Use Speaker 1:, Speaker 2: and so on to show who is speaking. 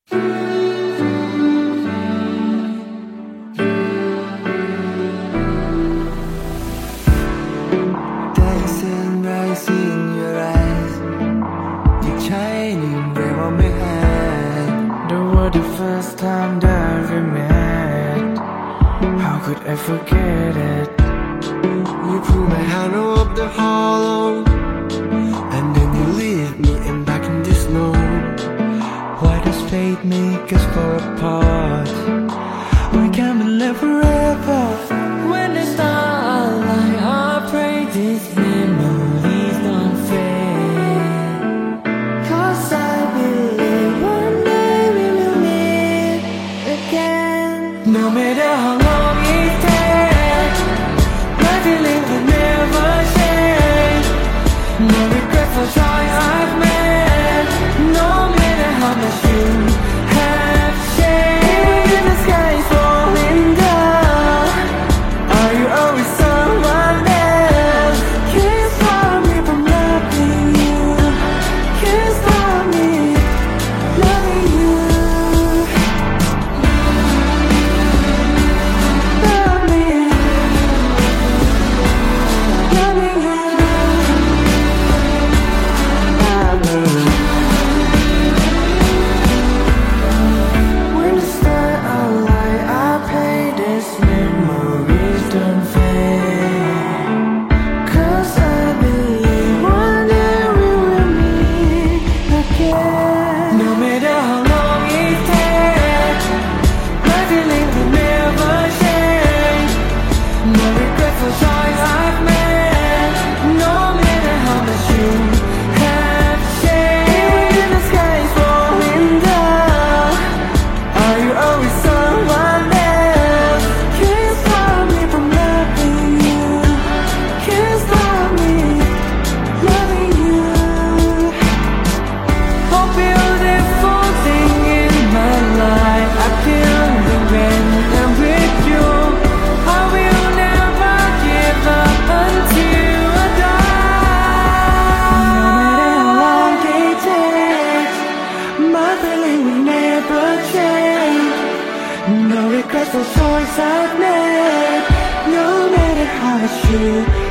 Speaker 1: Sunrise in your eyes, you're shining red on my hand. That was the first time that we met. How could I forget it? You pull my hand up the hollow, and then you leave me and back in the snow. Why does fate make us fall apart? Why can't we live forever? When the stars align, I pray these memories don't fade. 'Cause I believe one day we will meet again. No matter how long it takes, my feeling will never change. No regret for choice I've made. No matter how much you have changed. Even the sky is falling down. Are you always someone else? Can't stop me from loving you. Can't stop me loving you. Love me, loving you. Love me. When the stars align, I pray these memories don't fade. 'Cause I believe one day we will meet again. No matter how long it takes, my feeling will never change. No regret for choice I've made. No matter how much you have changed. Even the sky is falling down. Are you always someone else? Can't stop me from loving you. Can't stop me loving you. Oh, beautiful thing in my life, I feel the when I'm with you. I will never give up until I die. No matter how long it takes, my feeling will never change. No regrets for choice I've made. No matter how much you